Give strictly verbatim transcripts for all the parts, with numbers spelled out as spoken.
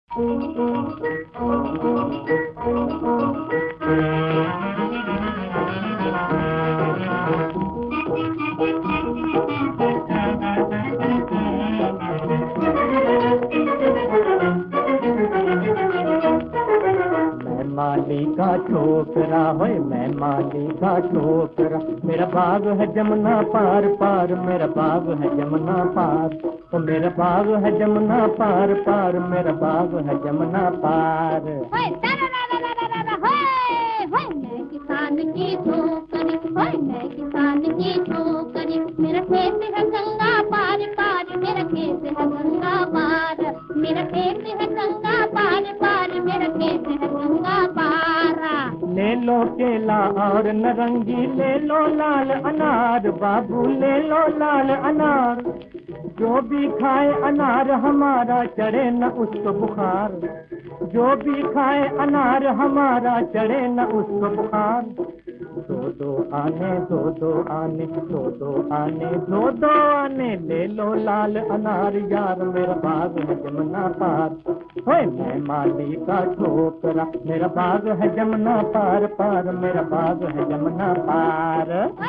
माली का छोकरा होए मैं माली का छोकरा, मेरा बाग है जमुना पार पार, मेरा बाग है जमुना पार, ओ मेरा बाग है जमुना पार पार, मेरा बाग है जमुना पार। मैं किसान की छोकरी, मैं किसान की छोकरी, मेरा खेत है गंगा पार पार, मेरा खेत है गंगा पार, मेरा खेत है गंगा पार पार, मेरा खेत है गंगा पार। ले लो केला और नारंगी, ले लो लाल अनार बाबू, ले लो लाल अनार, जो भी खाए अनार हमारा चढ़े न उसको बुखार, जो भी खाए अनार हमारा चढ़े न उसको बुखार। दो दो आने दो दो आने दो दो आने दो दो आने, ले लो लाल अनार यार, मेरा बाग है जमुना पार, होए मैं माली का छोकरा, मेरा बाग है जमुना पार पार, मेरा बाग है जमुना पार।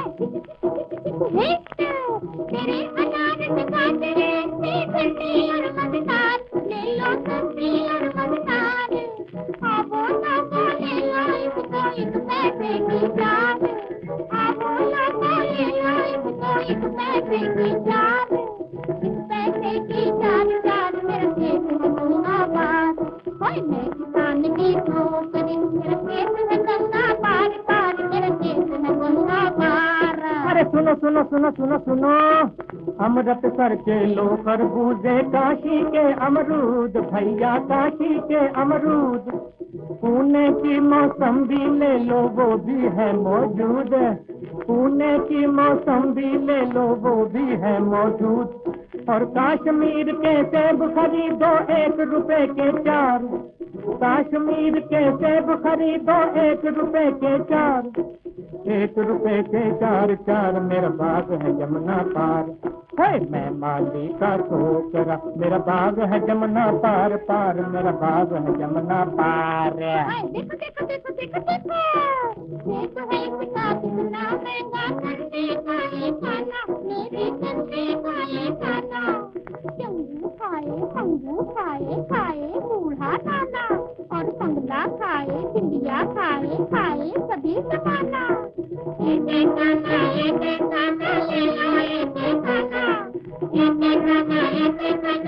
तेरे अनार से काटरे ठंडी और मजेदार, ले लो सब्जी और मजेदार, आवो ना बोले लो इसको एक पैसे की जान, आवो ना बोले लो इसको एक पैसे की जान, इस पैसे की जान जान मेरा खेत है गंगा पार, होए मैं किसान की छोकरी, मेरा खेत है गंगा पार पार, मेरा खेत है गंगा पार। अरे सुनो सुनो सुनो सुनो सुनो, अमृत सर के लो खरबूजे, काशी के अमरूद भैया, काशी के अमरूद, पुणे की मौसम भी ले लो वो भी है मौजूद, पुणे की मौसम भी ले लो वो भी है मौजूद, और कश्मीर के सेब खरीदो एक रुपए के चार, कश्मीर के सेब खरीदो एक रुपए के चार, एक रुपए के चार चार, मेरा बाग है जमुना पार, है मैं माली का छोकरा, मेरा बाग है जमुना पार पार, मेरा बाग है जमुना पार। देखो देखो देखो देखो देखो, ये तो है पिता कितना महंगा करने का ये खाना, मेरे करने का ये खाना, चंगू खाए पंगू खाए खाए बूढ़ा नाना, और पंगला खाए चिंडिया खाए खाए सभी जमाना, ये खाना ये खाना ये खाना ये खाना ये खाना ये खाना।